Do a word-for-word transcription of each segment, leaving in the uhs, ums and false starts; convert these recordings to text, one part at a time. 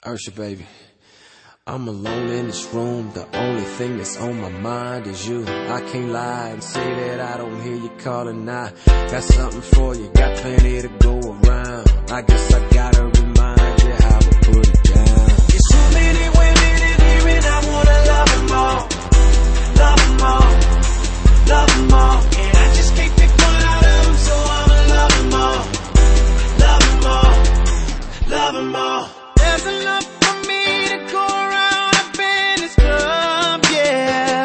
Ursha, baby, I'm alone in this room. The only thing that's on my mind is you. I can't lie and say that I don't hear you calling now. Got something for you, got plenty to go around. I guess I gotta remind you how I put it down. There's so many women in here and I wanna love them all. Love them all, love them all. And I just can't pick one out of them, so I'ma love them all. Love them all, love them all. There's enough for me to go around up in this club, yeah.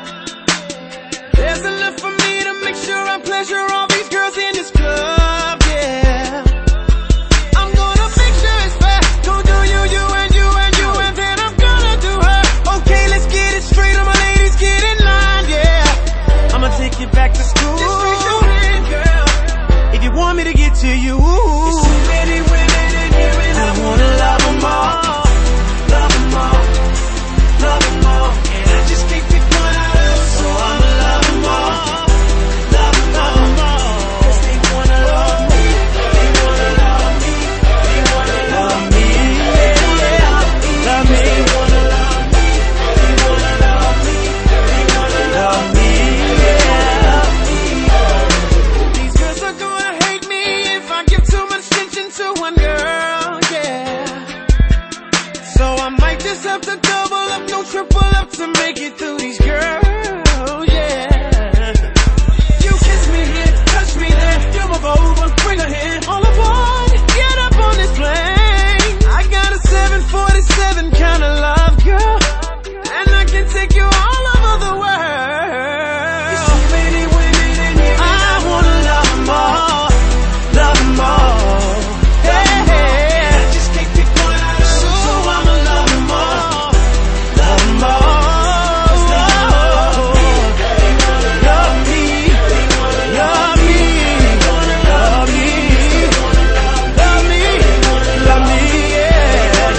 There's enough for me to make sure I pleasure all these girls in this club, yeah. I'm gonna make sure it's fair. Gonna do you, you and you and you, and then I'm gonna do her. Okay, let's get it straight, all my ladies get in line, yeah. I'ma take you back to school. Just raise your hand, girl, if you want me to get to you. There's so many women in here and I wanna love them all. Love them all, love them all. And I just can't pick one out of them, so I'ma love them all. Love them all, cause they wanna love me. They wanna love me. They wanna love me. Yeah, love me. They wanna love me. They wanna love me. They wanna love me. Yeah, these girls are gonna hate me if I give too much attention to one girl, yeah. So I might just have to double up, no triple up to make it through these girls, yeah. You kiss me here, touch me there, come up over, bring her here. All aboard, get up on this plane. I got a seven forty-seven kind of love, girl, and I can take you all over the world. There's so many women in here, I wanna love them all, love them all. Hey, hey. I just can't pick one out of them, so I'ma love them all, love them all. They wanna love me, love me, love me, love me, love me, yeah.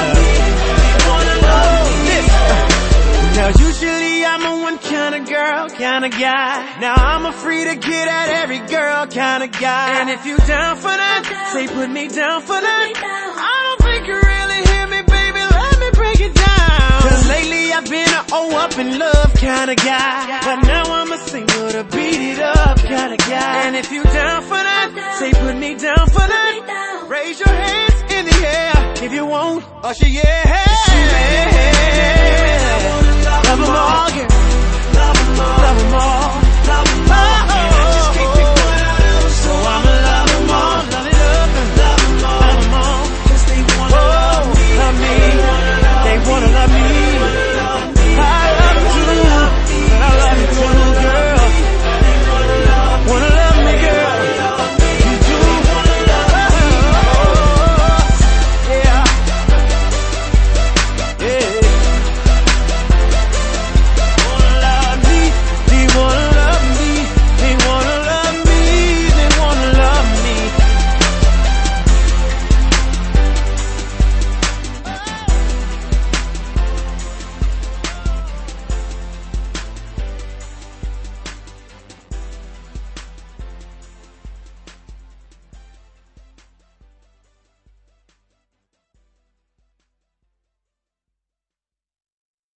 Now usually I'm a one kind of girl, kind of guy. Now I'm a free to get at every girl kind of guy. And if you down for that, say put me down for that. I don't think you really hear me, baby, let me break it down. Cause lately I've been a oh up in love kind of guy, but now I'm a single to beat it up kind of guy. And if you down for that, say put me down for that. Raise your hands in the air if you want, usher, yeah. Love them all.